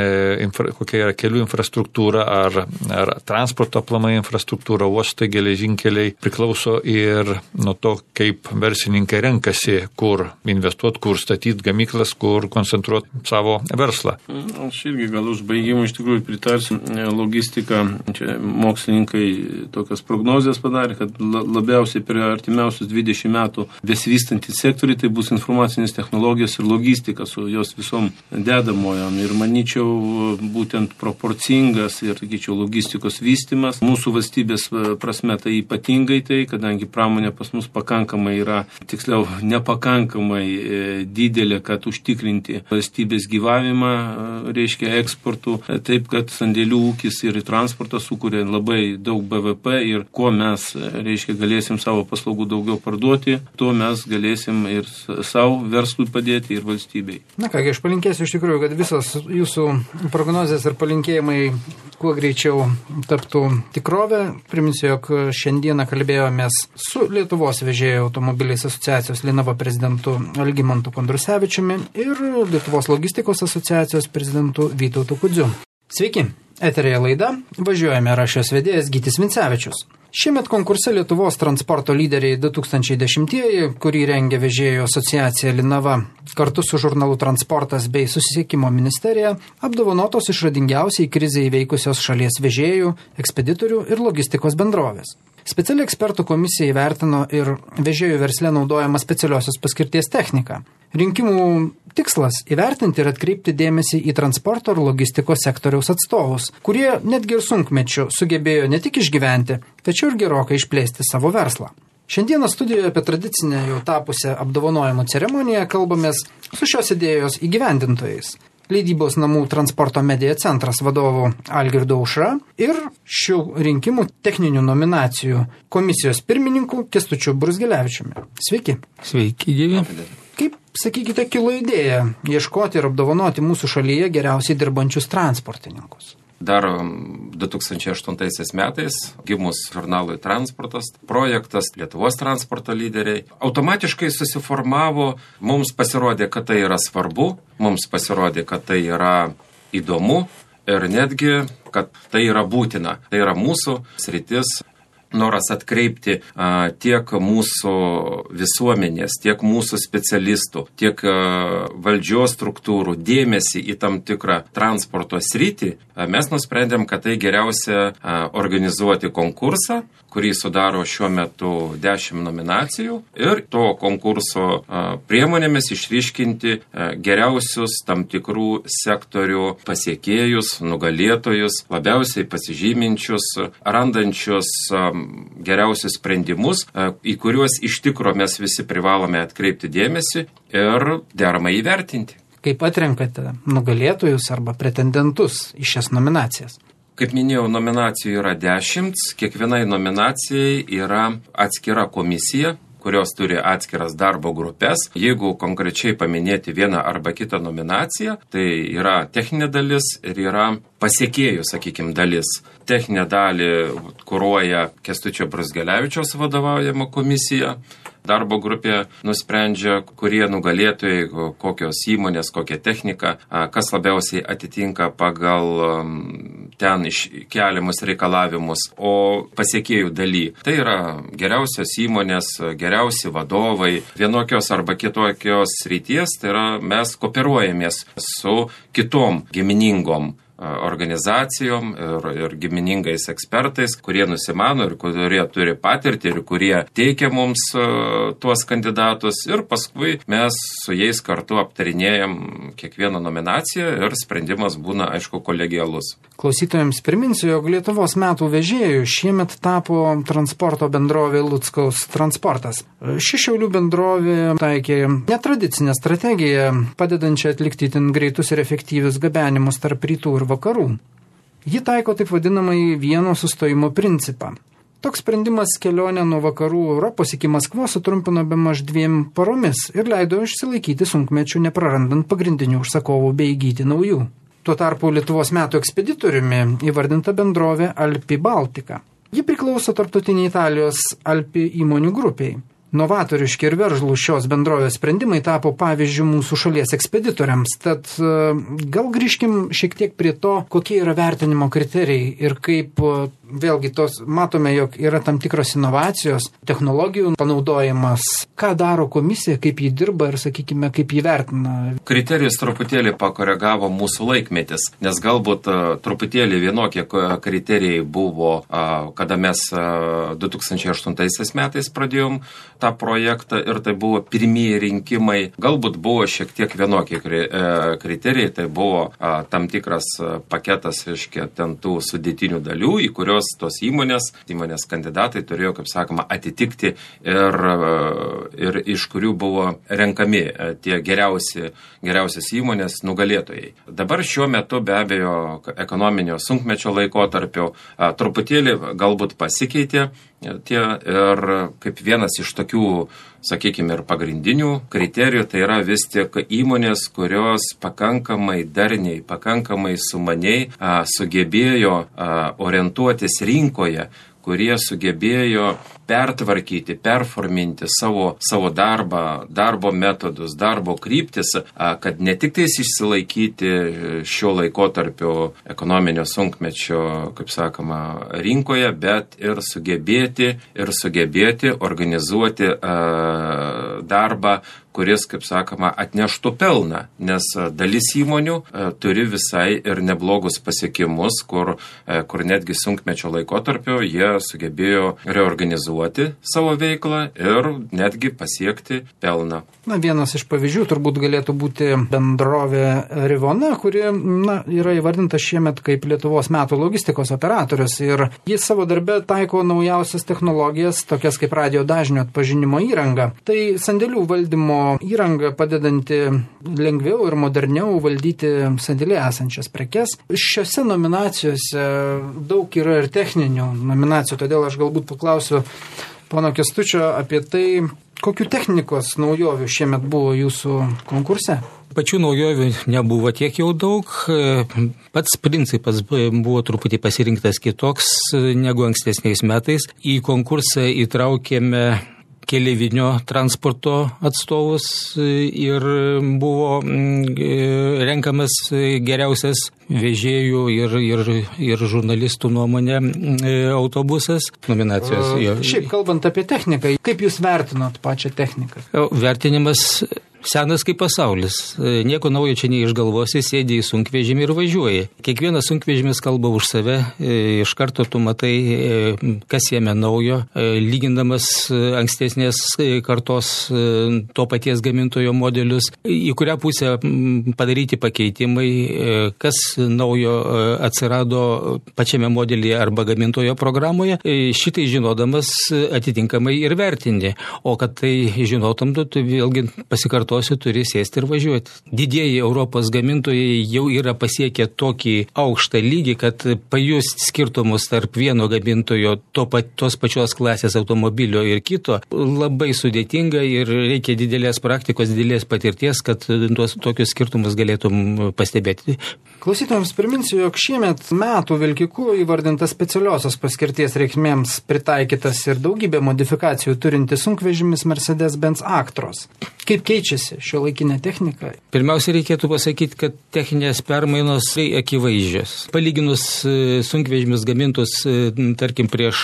yra kelių infrastruktūra ar transporto aplamai infrastruktūra, uostai, geležinkeliai, priklauso ir nuo to, kaip verslininkai renkasi, kur investuoti, kur statyti gamyklas, kur koncentruoti savo verslą. Aš irgi gal užbaigimui iš tikrųjų pritarsiu. Logistika, čia mokslininkai tokias prognozijas padarė, kad labiausiai per artimiausius 20 metų besivystantys sektoriai tai bus informacinės technologijos ir logistika su jos visom dedamojom. Ir manyčiau, būtent proporcingas ir, sakyčiau, logistikos vystimas. Mūsų valstybės prasme tai ypatingai tai, kadangi pramonė pas mus pakankamai yra, tiksliau, nepakankamai didelė, kad užtikrinti valstybės gyvavimą, reiškia eksportų, taip, kad sandėlių ūkis ir transportas sukuria labai daug BVP ir kuo mes, reiškia, galėsim savo paslaugų daugiau parduoti, tuo mes galėsim ir savo verslui padėti ir valstybei. Na kągi, aš palinkėsiu iš tikrųjų, kad visos jūsų prognozės ir palinkėjimai kuo greičiau taptų tikrovę. Priminsiu, jog šiandieną kalbėjomės su Lietuvos vežėjų automobiliais asociacijos Linava prezidentu Algimantu Kondrusevičiumi ir Lietuvos logistikos asociacijos prezidentu Vytautu Kudziu. Sveiki, eterėje laida Važiuojame, ir aš jos vedėjas Gytis Vincevičius. Šiemet konkurse Lietuvos transporto lyderiai 2010-ieji, kurį rengia vežėjų asociacija Linava, kartu su žurnalu Transportas bei Susisiekimo ministerija, apdovanotos išradingiausiai krizę įveikusios šalies vežėjų, ekspeditorių ir logistikos bendrovės. Speciali ekspertų komisija įvertino ir vežėjų versle naudojama specialiosios paskirties technika. Rinkimų tikslas – įvertinti ir atkreipti dėmesį į transporto ir logistikos sektoriaus atstovus, kurie netgi ir sunkmečiu sugebėjo ne tik išgyventi, tačiau ir gerokai išplėsti savo verslą. Šiandieną studijoje apie tradicinę jau tapusią apdovanojimų ceremoniją kalbamės su šios idėjos įgyvendintojais. Leidybos namų transporto medija centras vadovu Algirdu Aušra ir šių rinkimų techninių nominacijų komisijos pirmininku Kęstučiu Bruzgelevičiumi. Sveiki. Sveiki, gyvi. Kaip, sakykite, kilo idėja ieškoti ir apdovanoti mūsų šalyje geriausiai dirbančius transportininkus? Dar 2008 metais gimus žurnalui Transportas projektas Lietuvos transporto lyderiai automatiškai susiformavo, mums pasirodė, kad tai yra svarbu, mums pasirodė, kad tai yra įdomu ir netgi, kad tai yra būtina. Tai yra mūsų sritis. Noras atkreipti tiek mūsų visuomenės, tiek mūsų specialistų, tiek valdžios struktūrų dėmesį į tam tikrą transporto sritį, mes nusprendėm, kad tai geriausia organizuoti konkursą, kurį sudaro šiuo metu 10 nominacijų ir to konkurso priemonėmis išryškinti geriausius tam tikrų sektorių pasiekėjus, nugalėtojus, labiausiai pasižyminčius, randančius geriausius sprendimus, į kuriuos iš tikro mes visi privalome atkreipti dėmesį ir deramai įvertinti. Kaip atrenkate nugalėtojus arba pretendentus į šias nominacijas? Kaip minėjau, nominacijų yra 10, kiekvienai nominacijai yra atskira komisija, kurios turi atskiras darbo grupės. Jeigu konkrečiai paminėti vieną arba kitą nominaciją, tai yra techninė dalis ir yra pasiekėjų, sakykime, dalis. Techninę dalį kuruoja Kęstučio Bruzgelevičiaus vadovaujama komisija. Darbo grupė nusprendžia, kurie nugalėtojai, kokios įmonės, kokia technika, kas labiausiai atitinka pagal ten iškeliamus reikalavimus. O pasiekėjų daly tai yra geriausios įmonės, geriausi vadovai, vienokios arba kitokios srities, tai yra mes kooperuojamės su kitom giminingom organizacijom ir giminingais ekspertais, kurie nusimano ir kurie turi patirtį ir kurie teikia mums tuos kandidatus. Ir paskui mes su jais kartu aptarinėjam kiekvieną nominaciją ir sprendimas būna, aišku, kolegialus. Klausytojams priminsiu, jog Lietuvos metų vežėjų šiemet tapo transporto bendrovė Luckaus transportas. Ši Šiaulių bendrovė taikė netradicinę strategiją, padedančią atlikti itin greitus ir efektyvius gabenimus tarp rytų ir vakarų. Ji taiko taip vadinamąjį vieno sustojimo principą. Toks sprendimas kelionę nuo vakarų Europos iki Maskvos sutrumpino bemaž 2 paromis ir leido išsilaikyti sunkmečių, neprarandant pagrindinių užsakovų bei įgyti naujų. Tuo tarpu Lietuvos metų ekspeditoriumi įvardinta bendrovė Alpi Baltica. Ji priklauso tarptautiniai Italijos Alpi įmonių grupiai. Novatoriški ir veržlūs šios bendrovės sprendimai tapo pavyzdžių mūsų šalies ekspeditoriams. Tad gal grįžkim šiek tiek prie to, kokie yra vertinimo kriterijai ir kaip, vėlgi, matome, jog yra tam tikros inovacijos, technologijų panaudojimas. Ką daro komisija, kaip jį dirba ir, sakykime, kaip jį vertina? Kriterijus truputėlį pakoregavo mūsų laikmetis, nes galbūt truputėlį vienokie kriterijai buvo, kada mes 2008 metais pradėjom tą projektą ir tai buvo pirmieji rinkimai. Galbūt buvo šiek tiek vienokie kriterijai, tai buvo tam tikras paketas, reiškia, ten tų sudėtinių dalių, į kurios tos įmonės kandidatai turėjo, kaip sakoma, atitikti ir iš kurių buvo renkami tie geriausios įmonės nugalėtojai. Dabar šiuo metu be abejo ekonominio sunkmečio laikotarpio truputėlį galbūt pasikeitė ir kaip vienas iš tokių, sakykime, ir pagrindinių kriterijų, tai yra vis tik įmonės, kurios pakankamai darniai, pakankamai sumaniai sugebėjo orientuotis rinkoje, kurie sugebėjo pertvarkyti, performinti savo darbą, darbo metodus, darbo kryptis, kad ne tik tais išsilaikyti šio laikotarpio ekonominio sunkmečio, kaip sakoma, rinkoje, bet ir sugebėti organizuoti darbą, kuris, kaip sakoma, atneštų pelną, nes dalis įmonių turi visai ir neblogus pasiekimus, kur netgi sunkmečio laikotarpio jie sugebėjo reorganizuoti savo veiklą ir netgi pasiekti pelną. Vienas iš pavyzdžių turbūt galėtų būti bendrovė Rivona, kuri yra įvardinta šiemet kaip Lietuvos metų logistikos operatorius ir jis savo darbe taiko naujausias technologijas, tokias kaip radio dažnio atpažinimo įranga. Tai sandėlių valdymo įranga padedanti lengviau ir moderniau valdyti sandėlyje esančias prekes. Šiose nominacijose daug yra ir techninių nominacijų, todėl aš galbūt paklausiu pono Kęstučio apie tai, kokių technikos naujovių šiemet buvo jūsų konkurse. Pačių naujovių nebuvo tiek jau daug, pats principas buvo truputį pasirinktas kitoks negu ankstesniais metais. Į konkursą įtraukėme keleivinio transporto atstovus ir buvo renkamas geriausias vežėjų ir žurnalistų nuomonė autobusas nominacijos. Šiaip kalbant apie techniką, kaip jūs vertinot pačią techniką? Vertinimas senas kaip pasaulis. Nieko naujo čia neišgalvosi, sėdi į sunkvežimį ir važiuoji. Kiekvienas sunkvežimis kalba už save, iš karto tu matai, kas jame naujo, lygindamas ankstesnės kartos to paties gamintojo modelius, į kurią pusę padaryti pakeitimai, kas naujo atsirado pačiame modelyje arba gamintojo programoje, šitai žinodamas atitinkamai ir vertini. O kad tai žinotum, tu vėlgi pasikartosiu, turi sėsti ir važiuoti. Didieji Europos gamintojai jau yra pasiekę tokį aukštą lygį, kad pajust skirtumus tarp vieno gamintojo tos pačios klasės automobilio ir kito labai sudėtinga ir reikia didelės praktikos, didelės patirties, kad tokius skirtumus galėtum pastebėti. Klausytojams priminsiu, jog šiemet metų vilkiku įvardintas specialiosios paskirties reikmėms pritaikytas ir daugybė modifikacijų turintis sunkvežimis Mercedes-Benz Actros. Kaip keičiasi šiuolaikinė technika? Pirmiausia, reikėtų pasakyti, kad techninės permainos akivaizdžios. Palyginus sunkvežimius gamintus, tarkim, prieš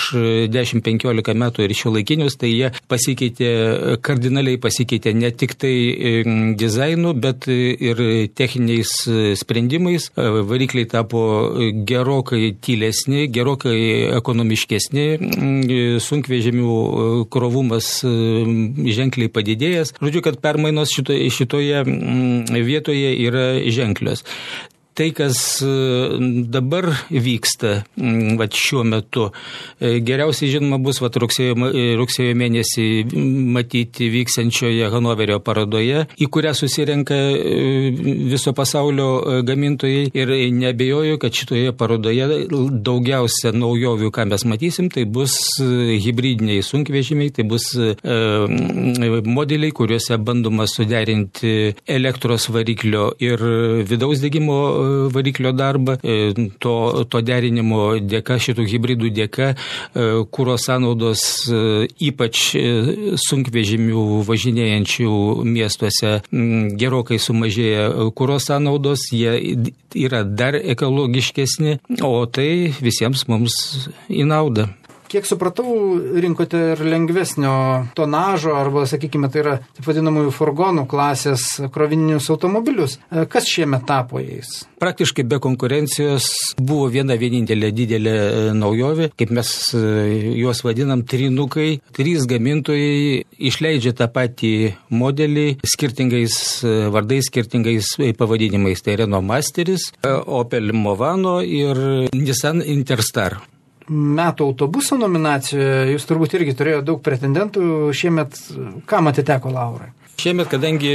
10-15 metų ir šiuolaikinius, tai jie kardinaliai pasikeitė ne tik tai dizainu, bet ir techniniais sprendimais, varikliai tapo gerokai tylesni, gerokai ekonomiškesni, sunkvežimių krovumas ženkliai padidėjęs. Žodžiu, kad permainos šitoje vietoje yra ženklios. Tai, kas dabar vyksta šiuo metu, geriausiai žinoma bus rugsėjo mėnesį matyti vyksiančioje Hanoverio parodoje, į kurią susirenka viso pasaulio gamintojai, ir neabejoju, kad šitoje parodoje daugiausia naujovių, ką mes matysim, tai bus hibridiniai sunkvežimiai, tai bus modeliai, kuriuose bandoma suderinti elektros variklio ir vidaus degimo variklio darbą. To derinimo dėka, šitų hibridų dėka, kuro sąnaudos, ypač sunkvežimių važinėjančių miestuose, gerokai sumažėja kuro sąnaudos, jie yra dar ekologiškesni, o tai visiems mums į naudą. Kiek supratau, rinkote ir lengvesnio tonažo, arba, sakykime, tai yra taip vadinamųjų furgonų klasės krovininius automobilius. Kas šiemet tapo jais? Praktiškai be konkurencijos buvo vienintelė didelė naujovė, kaip mes juos vadinam, trinukai. 3 gamintojai išleidžia tą patį modelį skirtingais vardais, skirtingais pavadinimais. Tai Renault Masteris, Opel Movano ir Nissan Interstar. Metų autobuso nominacijoje jūs turbūt irgi turėjo daug pretendentų. Šiemet kam atiteko laurai? Šiemet, kadangi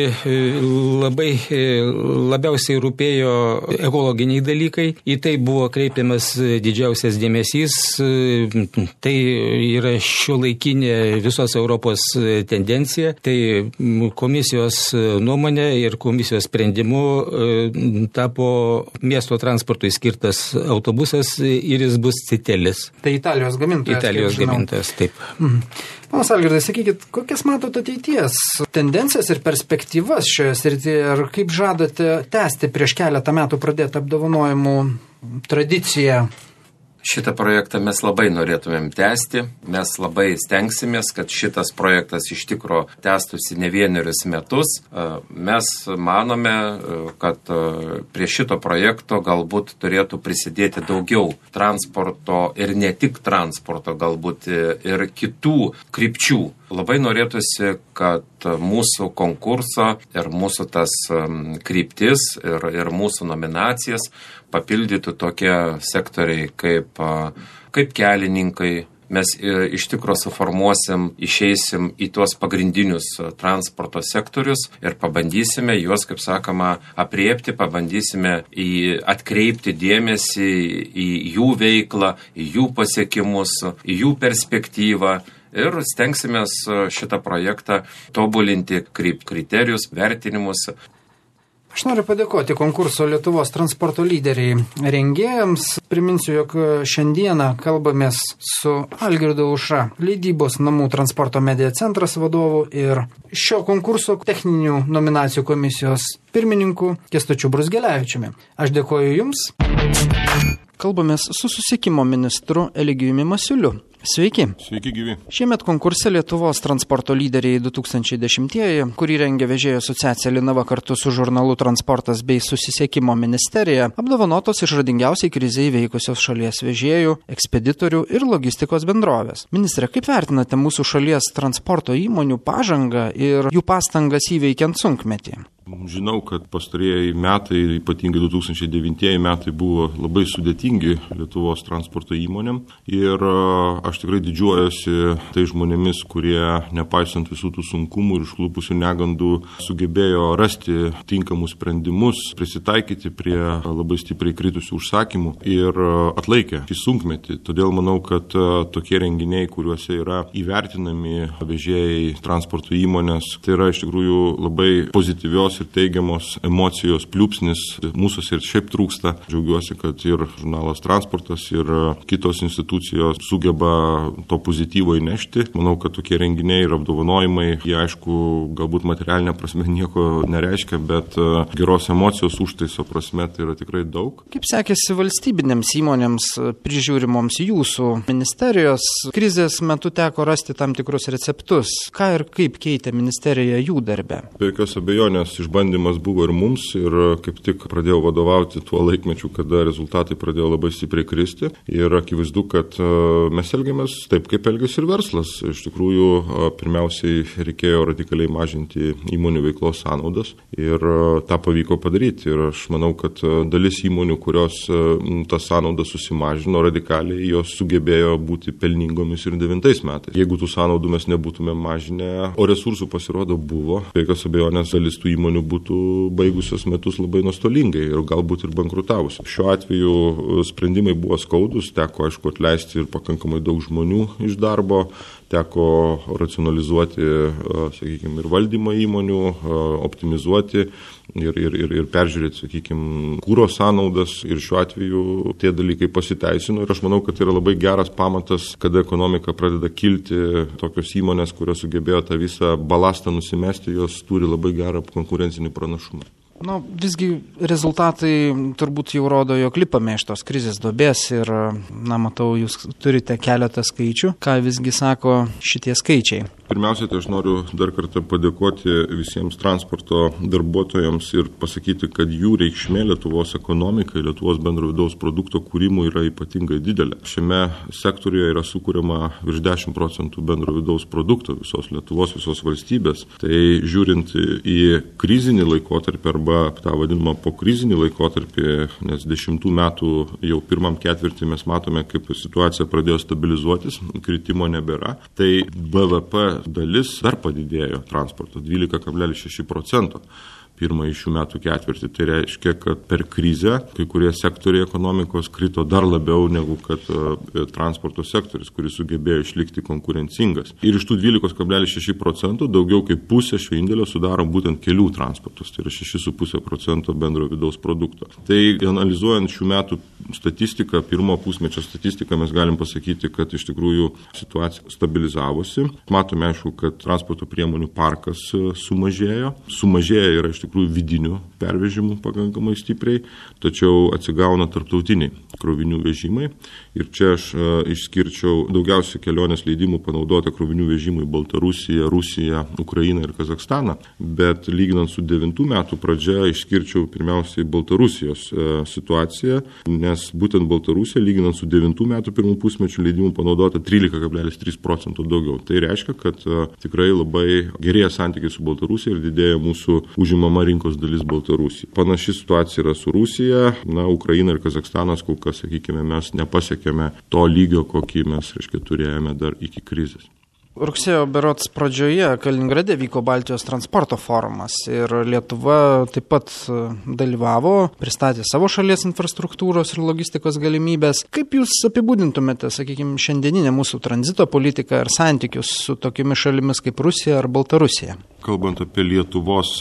labiausiai rūpėjo ekologiniai dalykai, į tai buvo kreipiamas didžiausias dėmesys. Tai yra šiuolaikinė visos Europos tendencija. Tai komisijos nuomonė ir komisijos sprendimu tapo miesto transportui skirtas autobusas ir jis bus Citelis. Tai Italijos gamintojas. Italijos gamintojas, taip. Panas Algirdai, sakykit, kokias matot ateities tendencijas ir perspektyvas šioje srityje, ir kaip žadate tęsti prieš keletą metų pradėtą apdovanojimų tradiciją? Šitą projektą mes labai norėtumėm tęsti, mes labai stengsimės, kad šitas projektas iš tikro tęstųsi ne vienerius metus. Mes manome, kad prie šito projekto galbūt turėtų prisidėti daugiau transporto ir ne tik transporto, galbūt ir kitų krypčių. Labai norėtųsi, kad mūsų konkurso ir mūsų tas kryptis ir mūsų nominacijas papildytų tokie sektoriai kaip kelininkai. Mes iš tikro suformuosim, išeisim į tuos pagrindinius transporto sektorius ir pabandysime juos, kaip sakoma, apriepti, pabandysime atkreipti dėmesį į jų veiklą, į jų pasiekimus, į jų perspektyvą. Ir stengsimės šitą projektą tobulinti kriterijus, vertinimus. Aš noriu padėkoti konkurso Lietuvos transporto lyderiai rengėjams. Priminsiu, jog šiandieną kalbamės su Algirdu Aušra, leidybos namų transporto medija centras vadovu, ir šio konkurso techninių nominacijų komisijos pirmininku Kęstučiu Bruzgelevičiumi. Aš dėkoju Jums. Kalbamės su susisiekimo ministru Eligijumi Masiuliu. Sveiki. Sveiki, gyvi. Šiemet konkurse Lietuvos transporto lyderiai 2010-ieji, kurį rengia Vežėjų asociacija Linava kartu su žurnalu Transportas bei Susisiekimo ministerija, apdovanotos išradingiausiai krizei veikusios šalies vežėjų, ekspeditorių ir logistikos bendrovės. Ministre, kaip vertinate mūsų šalies transporto įmonių pažangą ir jų pastangas įveikiant sunkmetį? Žinau, kad pastarieji metai, ypatingai 2009 metai, buvo labai sudėtingi Lietuvos transporto įmonėm ir aš tikrai didžiuojuosi tai žmonėmis, kurie, nepaisant visų tų sunkumų ir išklupusių negandų, sugebėjo rasti tinkamus sprendimus, prisitaikyti prie labai stipriai kritusių užsakymų ir atlaikė šį sunkmetį. Todėl manau, kad tokie renginiai, kuriuose yra įvertinami vežėjai, transporto įmonės, tai yra iš tikrųjų labai pozityvios ir teigiamos emocijos pliūpsnis. Mūsų ir šiaip trūksta. Džiaugiuosi, kad ir žurnalas Transportas, ir kitos institucijos sugeba to pozityvo įnešti. Manau, kad tokie renginiai ir apdovanojimai, jie aišku, galbūt materialinė prasme nieko nereiškia, bet geros emocijos užtaiso prasme tai yra tikrai daug. Kaip sekėsi valstybinėms įmonėms prižiūrimoms jūsų ministerijos? Krizės metu teko rasti tam tikrus receptus. Ką ir kaip keitė ministerija jų darbe? Be jokios abejonės išbandymas buvo ir mums, ir kaip tik pradėjau vadovauti tuo laikmečiu, kada rezultatai pradėjo labai stipriai kristi. Ir akivaizdu, kad mes elgiamės taip, kaip elgiasi ir verslas. Iš tikrųjų, pirmiausiai reikėjo radikaliai mažinti įmonių veiklos sąnaudas ir tą pavyko padaryti. Ir aš manau, kad dalis įmonių, kurios tas sąnaudas susimažino radikaliai, jos sugebėjo būti pelningomis ir 9 metais. Jeigu tų sąnaudų mes nebūtume mažinę, o resursų pasirodo buvo, be jokios abejonės dalis tų įmonių būtų baigusios metus labai nuostolingai ir galbūt ir bankrutavusios. Šiuo atveju sprendimai buvo skaudus, teko aišku atleisti ir pakankamai daug žmonių iš darbo, teko racionalizuoti, sakykime, ir valdymo įmonių, optimizuoti ir peržiūrėti, sakykime, kūro sąnaudas ir šiuo atveju tie dalykai pasiteisino ir aš manau, kad tai yra labai geras pamatas, kada ekonomika pradeda kilti, tokios įmonės, kurios sugebėjo tą visą balastą nusimesti, jos turi labai gerą konkurencinį pranašumą. Visgi rezultatai turbūt jau rodo, jog lipame iš tos krizės duobės ir, matau, jūs turite keletą skaičių. Ką visgi sako šitie skaičiai? Pirmiausia, tai aš noriu dar kartą padėkoti visiems transporto darbuotojams ir pasakyti, kad jų reikšmė Lietuvos ekonomikai, Lietuvos bendro vidaus produkto kūrimui yra ypatingai didelė. Šiame sektoriuje yra sukuriama virš 10% bendro vidaus produkto visos Lietuvos, visos valstybės. Tai žiūrint į krizinį laikotarpį arba tą vadinamą pokrizinį laikotarpį, nes 10 metų jau pirmam ketvirtį mes matome, kaip situacija pradėjo stabilizuotis, kritimo nebėra. Tai BVP dalis dar padidėjo transporto 12,6%. Pirmąjį šių metų ketvirtį. Tai reiškia, kad per krizę kai kurie sektoriai ekonomikos krito dar labiau negu kad transporto sektorius, kuris sugebėjo išlikti konkurencingas. Ir iš tų 12,6% daugiau kaip pusė šio indėlio sudaro būtent kelių transportus. Tai yra 6,5% bendro vidaus produkto. Tai analizuojant šių metų statistiką, pirmo pusmečio statistiką, mes galim pasakyti, kad iš tikrųjų situacija stabilizavosi. Matome, aišku, kad transporto priemonių parkas sumažėjo. Sumažėjo yra iš tikrųjų vidinių pervežimų pakankamai stipriai, tačiau atsigauna tarptautiniai krovinių vežimai. Ir čia aš išskirčiau daugiausiai kelionės leidimų panaudota krovinių vežimų į Baltarusiją, Rusiją, Ukrainą ir Kazakstaną. Bet lyginant su 9 metų pradžia išskirčiau pirmiausiai Baltarusijos situaciją, nes būtent Baltarusija lyginant su 9 metų pirmų pusmečių leidimų panaudota 13,3% daugiau. Tai reiškia, kad tikrai labai gerėja santykiai su Baltarusija ir didėja mūsų užimama rinkos dalis Baltarusija. Panaši situacija yra su Rusija, Ukraina ir Kazakstanas, kol kas, sakykime, mes nepasiekėme to lygio, kokį mes, turėjome dar iki krizės. Rugsėjo berods pradžioje Kaliningrade vyko Baltijos transporto forumas ir Lietuva taip pat dalyvavo, pristatė savo šalies infrastruktūros ir logistikos galimybės. Kaip jūs apibūdintumėte, sakykime, šiandieninę mūsų tranzito politiką ir santykius su tokiamis šalimis kaip Rusija ar Baltarusija? Kalbant apie Lietuvos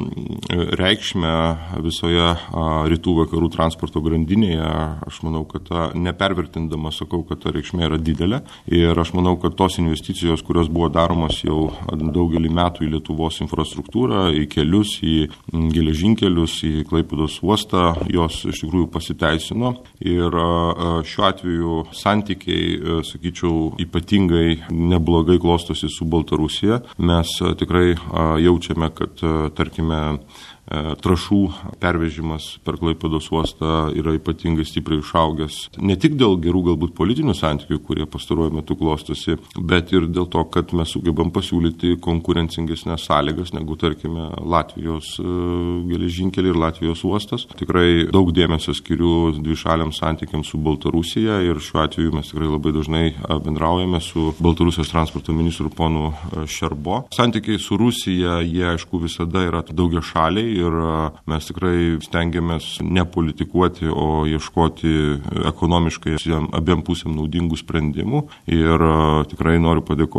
reikšmę visoje rytų vakarų transporto grandinėje, aš manau, kad nepervertindama sakau, kad ta reikšmė yra didelė ir aš manau, kad tos investicijos, kurios buvo daromos jau daugelį metų į Lietuvos infrastruktūrą, į kelius, į geležinkelius, į Klaipėdos uostą, jos iš tikrųjų pasiteisino. Ir šiuo atveju santykiai, sakyčiau, ypatingai neblogai klostosi su Baltarusija. Mes tikrai jaučiame, kad, tarkime, trąšų pervežimas per Klaipėdos uostą yra ypatingai stipriai išaugęs. Ne tik dėl gerų galbūt politinių santykių, kurie pastaruoju metu klostosi, bet ir dėl to, kad mes sugebam pasiūlyti konkurencingesnės sąlygas negu, tarkime, Latvijos geležinkeliai ir Latvijos uostas. Tikrai daug dėmesio skiriu dvišaliams santykiams su Baltarusija ir šiuo atveju mes tikrai labai dažnai bendraujame su Baltarusijos transporto ministru ponu Šerbo. Santykiai su Rusija, jie aišku visada yra daugiašaliai ir mes tikrai stengiamės nepolitikuoti, o ieškoti ekonomiškai abiem pusėm naudingų sprendimų. Ir tikrai noriu padėkoti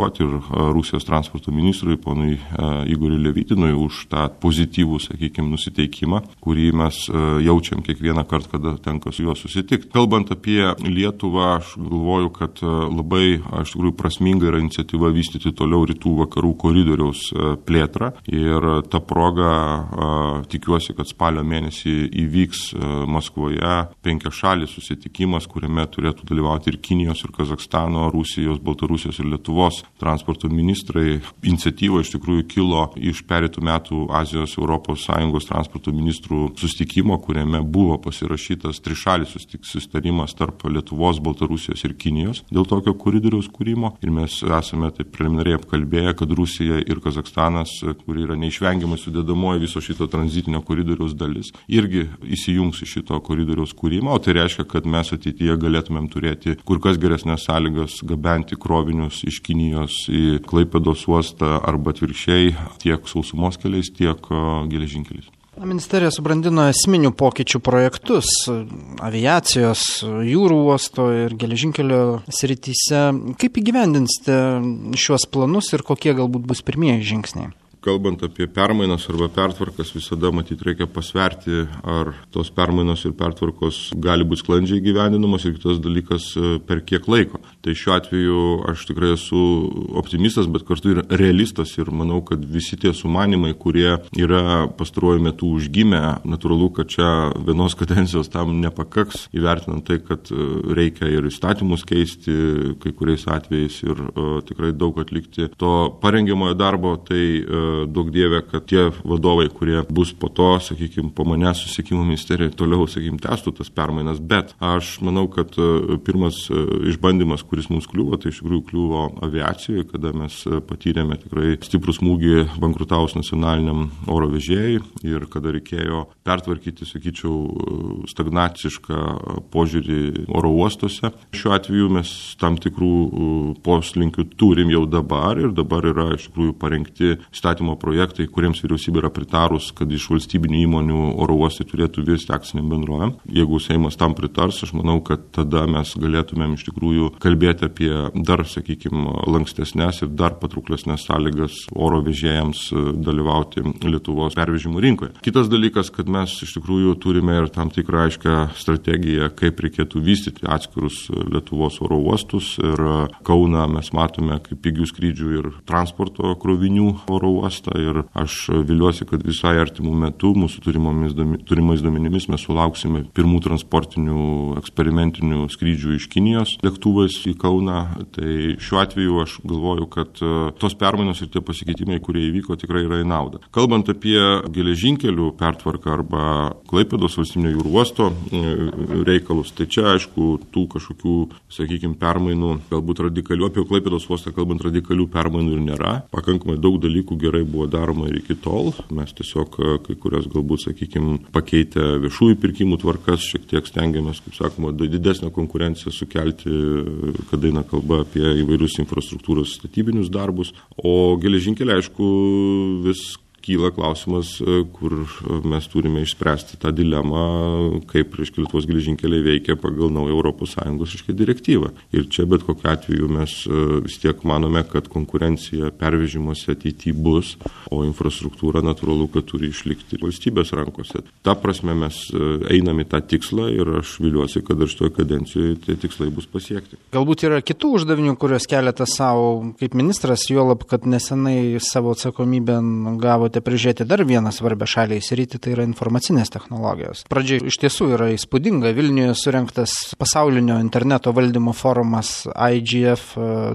padėkoti ir Rusijos transporto ministrui, ponui Igoriui Levitinui, už tą pozityvų, sakykime, nusiteikimą, kurį mes jaučiam kiekvieną kartą, kada tenka su juo susitikti. Kalbant apie Lietuvą, aš galvoju, kad labai, iš tikrųjų, prasminga yra iniciatyva vystyti toliau rytų vakarų koridoriaus plėtrą ir ta proga tikiuosi, kad spalio mėnesį įvyks Maskvoje 5 šalių susitikimas, kuriame turėtų dalyvauti ir Kinijos, ir Kazakstano, Rusijos, Baltarusijos ir Lietuvos transporto ministrai. Iniciatyva iš tikrųjų kilo iš pereitų metų Azijos Europos Sąjungos transporto ministrų susitikimo, kuriame buvo pasirašytas trišalis susitarimas tarp Lietuvos, Baltarusijos ir Kinijos dėl tokio koridoriaus kūrimo. Ir mes esame taip preliminariai apkalbėję, kad Rusija ir Kazakstanas, kuri yra neišvengiamai sudėdamoji viso šito tranzitinio koridoriaus dalis, irgi įsijungs į šito koridoriaus kūrimą, o tai reiškia, kad mes ateityje galėtumėm turėti kur kas geresnės sąlygas gabenti krovinius iš Kinijos į Klaipėdos uostą arba atvirkščiai tiek sausumos keliais, tiek geležinkeliais. Ministerija subrandino esminių pokyčių projektus aviacijos, jūrų uosto ir geležinkelio srityse. Kaip įgyvendinsite šiuos planus ir kokie galbūt bus pirmieji žingsniai? Kalbant apie permainas arba pertvarkas, visada matyti reikia pasverti, ar tos permainos ir pertvarkos gali būti sklandžiai gyvendinamos ir kitas dalykas per kiek laiko. Tai šiuo atveju aš tikrai esu optimistas, bet kartu ir realistas ir manau, kad visi tie sumanimai, kurie yra pastaruoju metu užgimę, natūralu, kad čia vienos kadencijos tam nepakaks, įvertinant tai, kad reikia ir įstatymus keisti kai kuriais atvejais ir tikrai daug atlikti to parengiamojo darbo, tai daug dievė, kad tie vadovai, kurie bus po to, sakykime, po manęs susisiekimo ministerijai toliau, sakykime, testų tas permainas, bet aš manau, kad pirmas išbandymas, kuris mums kliuvo, tai iš tikrųjų kliuvo aviacijoje, kada mes patyrėme tikrai stiprų smūgį bankrutavus nacionaliniam oro vežėjai ir kada reikėjo pertvarkyti, sakyčiau, stagnacišką požiūrį oro uostuose. Šiuo atveju mes tam tikrų poslinkių turim jau dabar ir dabar yra iš tikrųjų parengti įstatymų projektai, kuriems vyriausybė yra pritarus, kad iš valstybinių įmonių oro uostai turėtų virsti akciniam bendrovėm. Jeigu Seimas tam pritars, aš manau, kad tada mes galėtumėm iš tikrųjų kalbėti apie dar, sakykime, lankstesnės ir dar patrauklesnės sąlygas oro vežėjams dalyvauti Lietuvos pervežimų rinkoje. Kitas dalykas, kad mes iš tikrųjų turime ir tam tikrą aiškę strategiją, kaip reikėtų vystyti atskirus Lietuvos oro uostus ir Kauną mes matome kaip pigių skrydžių ir transporto krovinių oro uostą ir aš viliuosi, kad visai artimų metų mūsų turimais duomenimis mes sulauksime pirmų transportinių eksperimentinių skrydžių iš Kinijos lėktuvais į Kauną. Tai šiuo atveju aš galvoju, kad tos permainos ir tie pasikeitimai, kurie įvyko, tikrai yra į naudą. Kalbant apie geležinkelių pertvarką arba Klaipėdos valstybinio jūrų uosto reikalus, tai čia aišku tų kažkokių, sakykime, permainų, galbūt radikalių, apie Klaipėdos uostą kalbant radikalių permainų ir nėra. Pakankamai daug dalykų gerai buvo daroma ir iki tol. Mes tiesiog kai kurias galbūt, sakykime, pakeitę viešųjų pirkimų tvarkas, šiek tiek stengiamės, kaip sakoma, didesnę konkurenciją sukelti, kada eina kalba apie įvairius infrastruktūros statybinius darbus. O geležinkeliai, aišku, vis kyla klausimas, kur mes turime išspręsti tą dilemą, kaip Lietuvos geležinkeliai veikia pagal naują ES direktyvą. Ir čia bet kokiu atveju mes vis tiek manome, kad konkurencija pervežimuose ateityje bus, o infrastruktūra natūralu, kad turi išlikti valstybės rankose. Ta prasme mes einame į tą tikslą ir aš viliuosi, kad ir šitoje kadencijoje tie tikslai bus pasiekti. Galbūt yra kitų uždavinių, kurios keliate savo kaip ministras, juolab, kad nesenai savo atsakomybę gavote prižiūrėti dar vieną svarbę šaliai sritį, tai yra informacinės technologijos. Pradžiai iš tiesų yra įspūdinga. Vilniuje surengtas pasaulinio interneto valdymo forumas IGF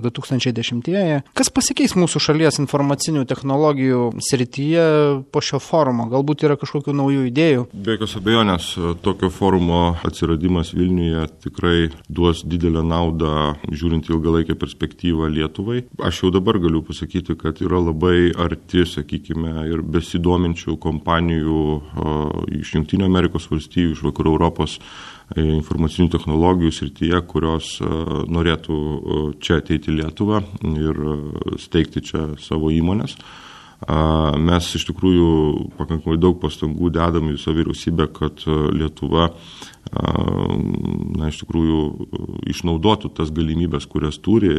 2010-ieji. Kas pasikeis mūsų šalies informacinių technologijų srityje po šio forumo? Galbūt yra kažkokių naujų idėjų? Be jokios abejonės, tokio forumo atsiradimas Vilniuje tikrai duos didelę naudą, žiūrint ilgalaikę perspektyvą Lietuvai. Aš jau dabar galiu pasakyti, kad yra labai arti, sakykime, ir besidominčių kompanijų iš Jungtinių Amerikos valstijų, iš Vakarų Europos informacinių technologijų srityje, kurios norėtų čia ateiti į Lietuvą ir steigti čia savo įmonės. Mes iš tikrųjų pakankamai daug pastangų dedam į visą vyriausybę, kad Lietuva iš tikrųjų išnaudotų tas galimybės, kurias turi,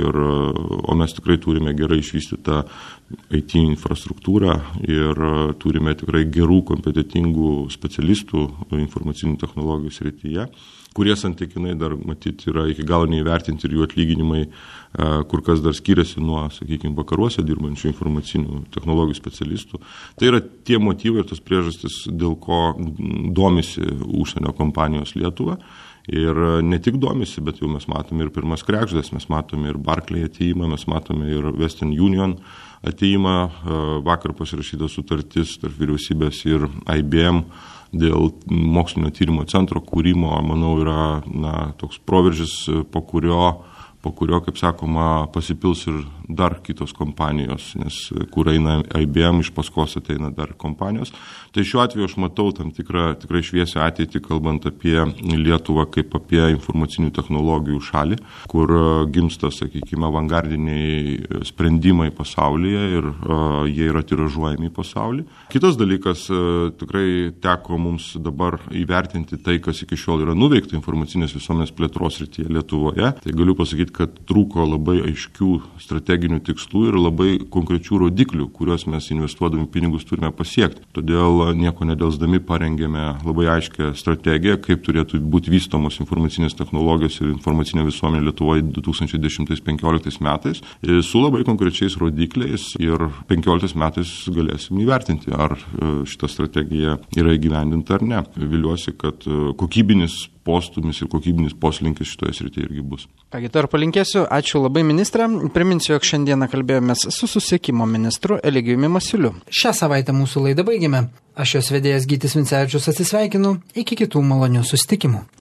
o mes tikrai turime gerai išvystytą IT infrastruktūrą ir turime tikrai gerų, kompetentingų specialistų informacinių technologijų srityje, kurie santykinai dar matyti yra iki galo neįvertinti ir jų atlyginimai kur kas dar skiriasi nuo, sakykime, vakaruose dirbančių informacinių technologijų specialistų. Tai yra tie motyvai ir tos priežastys, dėl ko domisi užsienio kompanijos Lietuva. Ir ne tik domisi, bet jau mes matome ir pirmas kregždas, mes matome ir Barclay ateimą, mes matome ir Western Union ateimą, vakar pasirašyta sutartis tarp vyriausybės ir IBM dėl mokslinio tyrimo centro kūrimo, manau, yra toks proveržis, po kurio, kaip sakoma, pasipils ir dar kitos kompanijos, nes kur eina IBM, iš paskos ateina dar kompanijos. Tai šiuo atveju aš matau tam tikrai šviesią ateitį, kalbant apie Lietuvą kaip apie informacinių technologijų šalį, kur gimsta, sakykime, avangardiniai sprendimai pasaulyje ir jie yra tiražuojami į pasaulį. Kitas dalykas, tikrai teko mums dabar įvertinti tai, kas iki šiol yra nuveikta informacinės visuomenės plėtros srityje Lietuvoje. Tai galiu pasakyti, kad trūko labai aiškių strateginių tikslų ir labai konkrečių rodiklių, kuriuos mes investuodami pinigus turime pasiekti. Todėl nieko nedelsdami parengėme labai aiškę strategiją, kaip turėtų būti vystomos informacinės technologijos ir informacinė visuomenė Lietuvoje 2010-2015 metais su labai konkrečiais rodikliais ir 2015 metais galėsim įvertinti, ar šita strategija yra įgyvendinta ar ne. Viliuosi, kad kokybinis postumis ir kokybinis poslinkis šitoje srityje irgi bus. Kągi, to ir palinkėsiu. Ačiū labai, ministrė. Priminsiu, jog šiandieną kalbėjomės su susisiekimo ministru Eligijumi Masiuliu. Šią savaitę mūsų laidą baigėme. Aš jos vedėjas Gytis Vincevičius atsisveikinu. Iki kitų malonių susitikimų.